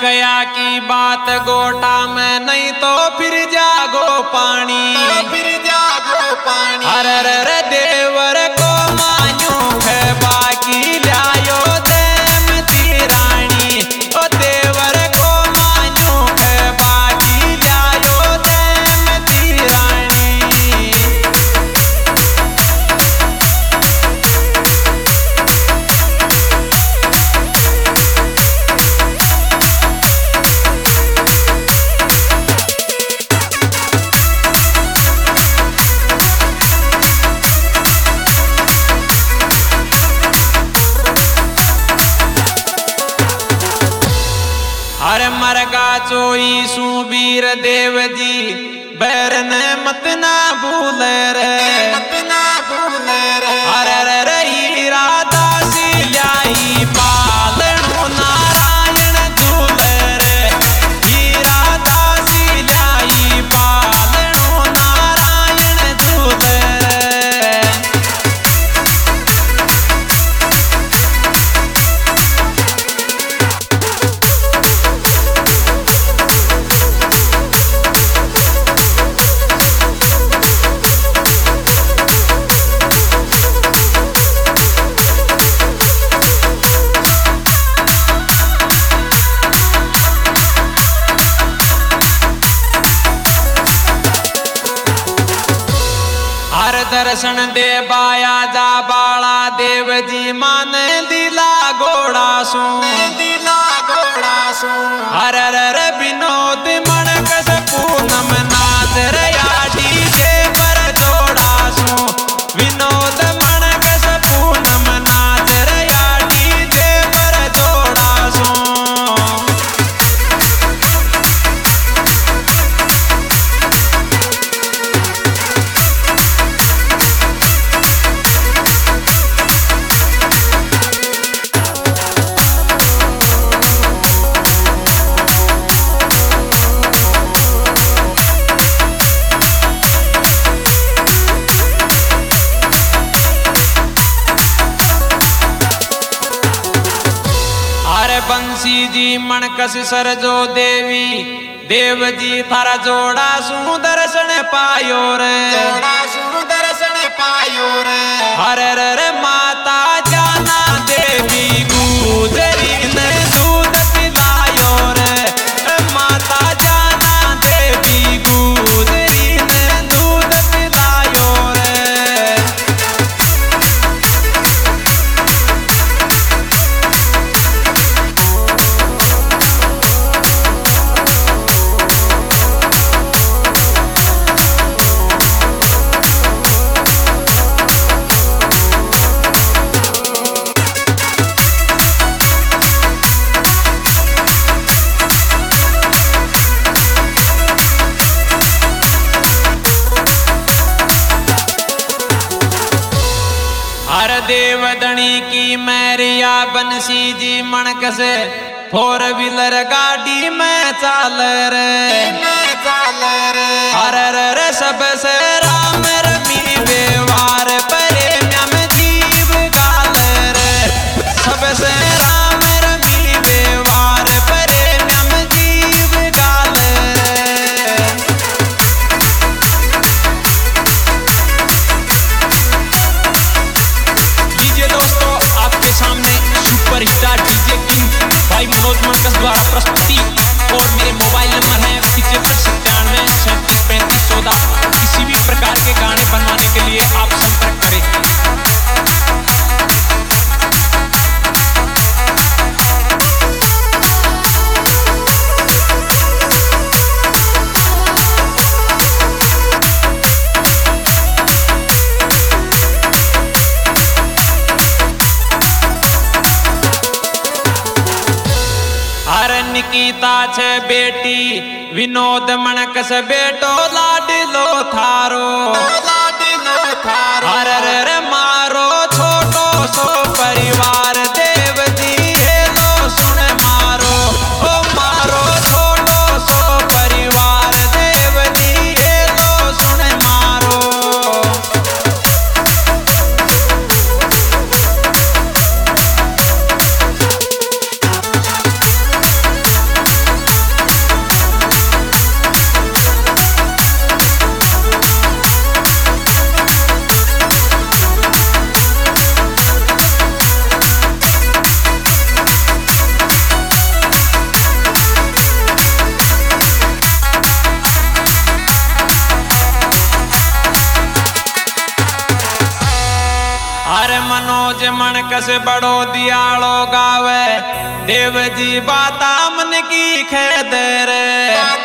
कया की बात गोटा में नहीं तो फिर जागो पानी, अरे रे देवर को मान्यू है बाकी लायो देमती रानी, ओ देवर को मान्यू है बाकी लायो देमती रानी। अरे मरगा चोई सुबीर देव जी बैर ने मत ना भूले रे, अरे रे रे हीरा दासी लाई पालनो नारायण झूले रे, हीरा दासी लाई पालनो नारायण झूले रे। हर दर्शन दे बाया जा बाला देव जी माने दिला घोड़ा सू, हर रे विनोद मन कस पूनम नाच रे आटी जे पर जोड़ा सू, विनोद मन कस पूनम नाच रे आटी जे पर जोड़ा सू। बंसी जी मणकस सरजो देवी देव जी थारा जोड़ा सु दर्शन पायो रे, हरे रे माता जाना देवी गुजरी ने दूध पिलायो रे, माता जाना देवी गुजरी ने दूध पिलायो रे। हर देवदनी की मैरिया बंसी जी मणकस फोर व्हीलर गाड़ी में चाल रे, हर रे सबसे राम रमी व्यवहार प्रेम में जीव गाल रे, सबसे राम रमी व्यवहार प्रेम में जीव गाल रे। सामने सुपरस्टार डीजे किंग भाई मनोज मणकस द्वारा प्रस्तुति, और मेरे मोबाइल नंबर है 7597 37 35 14। किसी भी प्रकार के गाने बनवाने के लिए आप संपर्क करें। निकिता छे बेटी विनोद मणकस बेटो लाडलो थारो, हर रे मारो छोटो सो परिवार देव जी हेलो सुन मारो, ओ मारो छोटो सो परिवार देव जी हेलो सुन मारो। कसे बड़ो दियालो गावे देव जी बाता मन की खेद रे।